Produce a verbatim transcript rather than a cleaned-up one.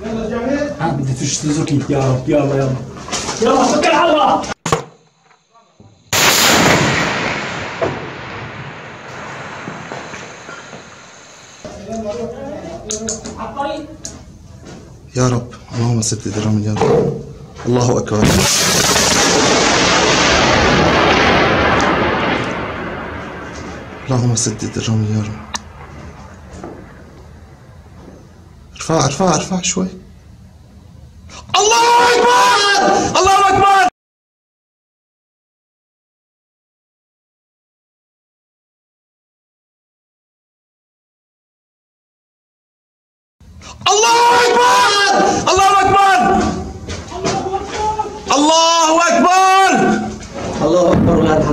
يلا جاهز؟ ها بدي تشتزكي يا رب يلا يلا يلا توكل على الله. يا رب اللهم سدد الرمي يا رب. الله أكبر. اللهم سدد الرمي يا رب. ارفع ارفع ارفع شوي. الله أكبر الله أكبر. الله أكبر الله أكبر.